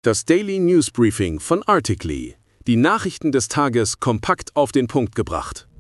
Das Daily News Briefing von Articly. Die Nachrichten des Tages kompakt auf den Punkt gebracht.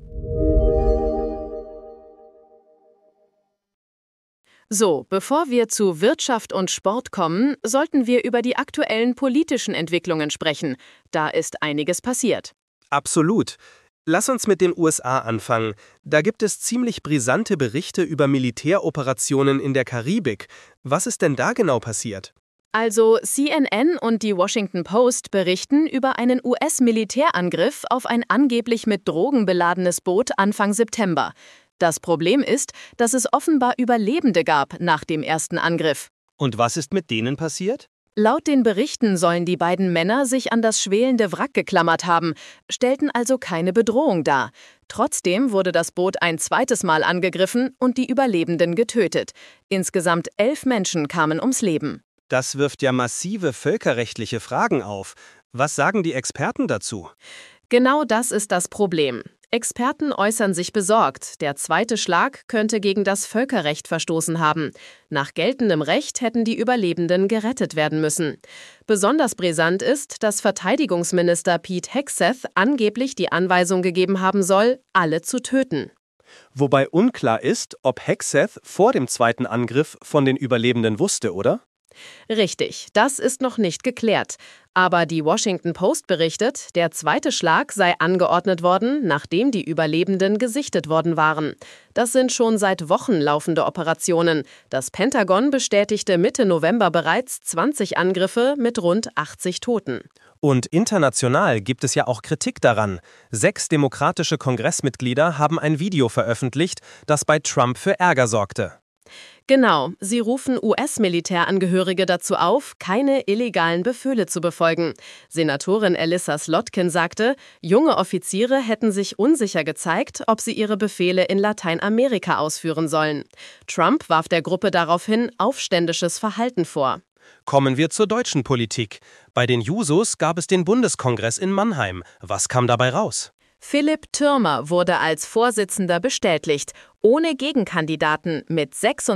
So, bevor wir zu Wirtschaft und Sport kommen, sollten wir über die aktuellen politischen Entwicklungen sprechen. Da ist einiges passiert. Absolut. Lass uns mit den USA anfangen. Da gibt es ziemlich brisante Berichte über Militäroperationen in der Karibik. Was ist denn da genau passiert? Also CNN und die Washington Post berichten über einen US-Militärangriff auf ein angeblich mit Drogen beladenes Boot Anfang September. Das Problem ist, dass es offenbar Überlebende gab nach dem ersten Angriff. Und was ist mit denen passiert? Laut den Berichten sollen die beiden Männer sich an das schwelende Wrack geklammert haben, stellten also keine Bedrohung dar. Trotzdem wurde das Boot ein zweites Mal angegriffen und die Überlebenden getötet. Insgesamt 11 Menschen kamen ums Leben. Das wirft ja massive völkerrechtliche Fragen auf. Was sagen die Experten dazu? Genau das ist das Problem. Experten äußern sich besorgt, der zweite Schlag könnte gegen das Völkerrecht verstoßen haben. Nach geltendem Recht hätten die Überlebenden gerettet werden müssen. Besonders brisant ist, dass Verteidigungsminister Pete Hegseth angeblich die Anweisung gegeben haben soll, alle zu töten. Wobei unklar ist, ob Hegseth vor dem zweiten Angriff von den Überlebenden wusste, oder? Richtig, das ist noch nicht geklärt. Aber die Washington Post berichtet, der zweite Schlag sei angeordnet worden, nachdem die Überlebenden gesichtet worden waren. Das sind schon seit Wochen laufende Operationen. Das Pentagon bestätigte Mitte November bereits 20 Angriffe mit rund 80 Toten. Und international gibt es ja auch Kritik daran. 6 demokratische Kongressmitglieder haben ein Video veröffentlicht, das bei Trump für Ärger sorgte. Genau, sie rufen US-Militärangehörige dazu auf, keine illegalen Befehle zu befolgen. Senatorin Elissa Slotkin sagte, junge Offiziere hätten sich unsicher gezeigt, ob sie ihre Befehle in Lateinamerika ausführen sollen. Trump warf der Gruppe daraufhin aufständisches Verhalten vor. Kommen wir zur deutschen Politik. Bei den Jusos gab es den Bundeskongress in Mannheim. Was kam dabei raus? Philipp Türmer wurde als Vorsitzender bestätigt, ohne Gegenkandidaten mit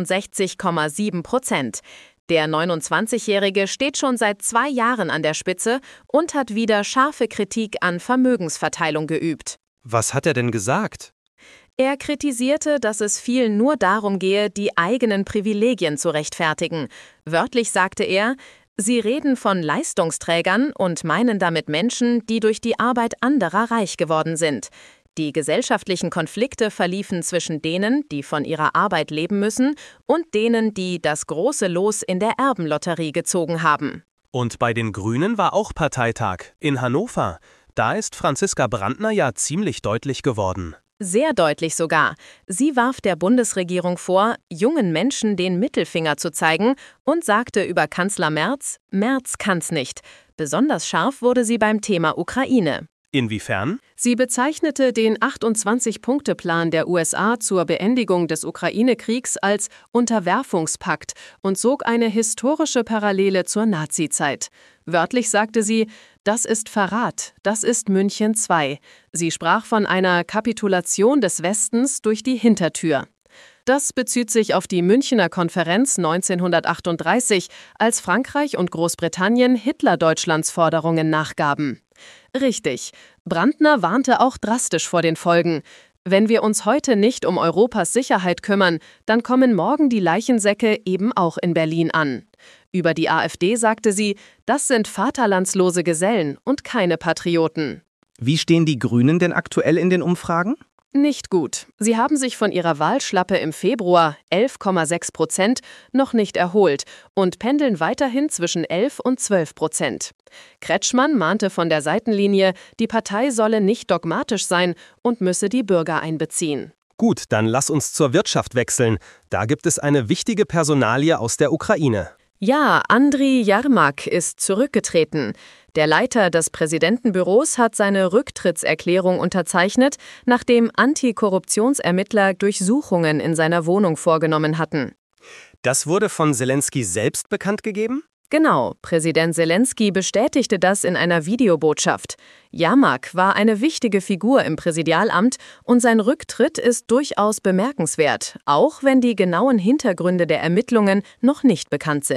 66,7%. Der 29-Jährige steht schon seit 2 Jahren an der Spitze und hat wieder scharfe Kritik an Vermögensverteilung geübt. Was hat er denn gesagt? Er kritisierte, dass es vielen nur darum gehe, die eigenen Privilegien zu rechtfertigen. Wörtlich sagte er, Sie reden von Leistungsträgern und meinen damit Menschen, die durch die Arbeit anderer reich geworden sind. Die gesellschaftlichen Konflikte verliefen zwischen denen, die von ihrer Arbeit leben müssen, und denen, die das große Los in der Erbenlotterie gezogen haben. Und bei den Grünen war auch Parteitag in Hannover. Da ist Franziska Brandner ja ziemlich deutlich geworden. Sehr deutlich sogar. Sie warf der Bundesregierung vor, jungen Menschen den Mittelfinger zu zeigen und sagte über Kanzler Merz, Merz kann's nicht. Besonders scharf wurde sie beim Thema Ukraine. Inwiefern? Sie bezeichnete den 28-Punkte-Plan der USA zur Beendigung des Ukraine-Kriegs als Unterwerfungspakt und zog eine historische Parallele zur Nazizeit. Wörtlich sagte sie, das ist Verrat, das ist München II. Sie sprach von einer Kapitulation des Westens durch die Hintertür. Das bezieht sich auf die Münchener Konferenz 1938, als Frankreich und Großbritannien Hitler-Deutschlands Forderungen nachgaben. Richtig, Brandner warnte auch drastisch vor den Folgen. Wenn wir uns heute nicht um Europas Sicherheit kümmern, dann kommen morgen die Leichensäcke eben auch in Berlin an. Über die AfD sagte sie, das sind vaterlandslose Gesellen und keine Patrioten. Wie stehen die Grünen denn aktuell in den Umfragen? Nicht gut. Sie haben sich von ihrer Wahlschlappe im Februar, 11,6%, noch nicht erholt und pendeln weiterhin zwischen 11 und 12%. Kretschmann mahnte von der Seitenlinie, die Partei solle nicht dogmatisch sein und müsse die Bürger einbeziehen. Gut, dann lass uns zur Wirtschaft wechseln. Da gibt es eine wichtige Personalie aus der Ukraine. Ja, Andriy Jermak ist zurückgetreten. Der Leiter des Präsidentenbüros hat seine Rücktrittserklärung unterzeichnet, nachdem Antikorruptionsermittler Durchsuchungen in seiner Wohnung vorgenommen hatten. Das wurde von Selenskyj selbst bekannt gegeben? Genau, Präsident Selenskyj bestätigte das in einer Videobotschaft. Jermak war eine wichtige Figur im Präsidialamt und sein Rücktritt ist durchaus bemerkenswert, auch wenn die genauen Hintergründe der Ermittlungen noch nicht bekannt sind.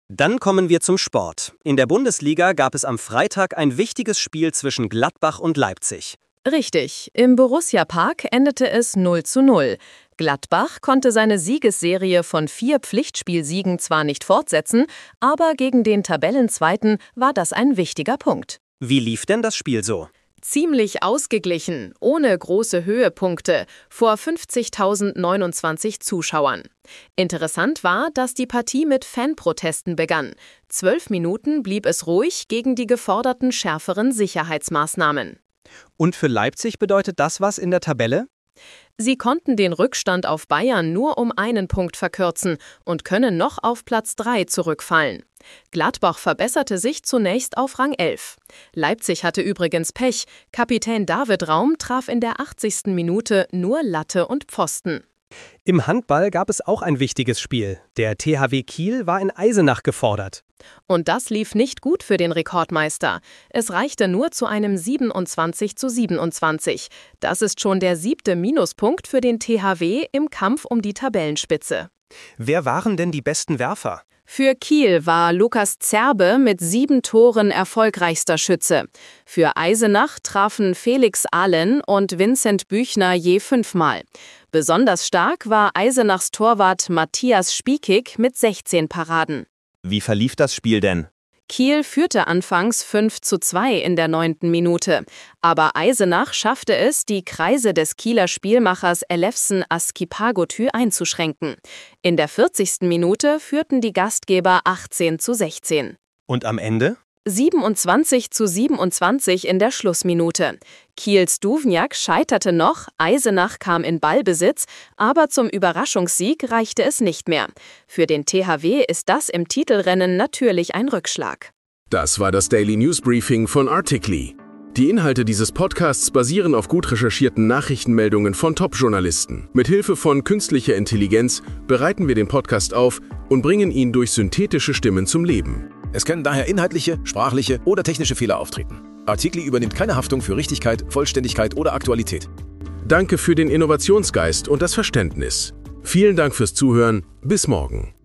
Dann kommen wir zum Sport. In der Bundesliga gab es am Freitag ein wichtiges Spiel zwischen Gladbach und Leipzig. Richtig, im Borussia-Park endete es 0:0. Gladbach konnte seine Siegesserie von 4 Pflichtspielsiegen zwar nicht fortsetzen, aber gegen den Tabellenzweiten war das ein wichtiger Punkt. Wie lief denn das Spiel so? Ziemlich ausgeglichen, ohne große Höhepunkte, vor 50.029 Zuschauern. Interessant war, dass die Partie mit Fanprotesten begann. 12 Minuten blieb es ruhig gegen die geforderten schärferen Sicherheitsmaßnahmen. Und für Leipzig bedeutet das was in der Tabelle? Sie konnten den Rückstand auf Bayern nur um 1 Punkt verkürzen und können noch auf Platz 3 zurückfallen. Gladbach verbesserte sich zunächst auf Rang 11. Leipzig hatte übrigens Pech. Kapitän David Raum traf in der 80. Minute nur Latte und Pfosten. Im Handball gab es auch ein wichtiges Spiel. Der THW Kiel war in Eisenach gefordert. Und das lief nicht gut für den Rekordmeister. Es reichte nur zu einem 27:27. Das ist schon der 7. Minuspunkt für den THW im Kampf um die Tabellenspitze. Wer waren denn die besten Werfer? Für Kiel war Lukas Zerbe mit 7 Toren erfolgreichster Schütze. Für Eisenach trafen Felix Ahlen und Vincent Büchner je 5-mal. Besonders stark war Eisenachs Torwart Matthias Spiekig mit 16 Paraden. Wie verlief das Spiel denn? Kiel führte anfangs 5:2 in der 9. Minute. Aber Eisenach schaffte es, die Kreise des Kieler Spielmachers Elefsen Askipagotü einzuschränken. In der 40. Minute führten die Gastgeber 18:16. Und am Ende? 27:27 in der Schlussminute. Kiels Duvniak scheiterte noch, Eisenach kam in Ballbesitz, aber zum Überraschungssieg reichte es nicht mehr. Für den THW ist das im Titelrennen natürlich ein Rückschlag. Das war das Daily News Briefing von Articly. Die Inhalte dieses Podcasts basieren auf gut recherchierten Nachrichtenmeldungen von Top-Journalisten. Mit Hilfe von künstlicher Intelligenz bereiten wir den Podcast auf und bringen ihn durch synthetische Stimmen zum Leben. Es können daher inhaltliche, sprachliche oder technische Fehler auftreten. Articly übernimmt keine Haftung für Richtigkeit, Vollständigkeit oder Aktualität. Danke für den Innovationsgeist und das Verständnis. Vielen Dank fürs Zuhören. Bis morgen.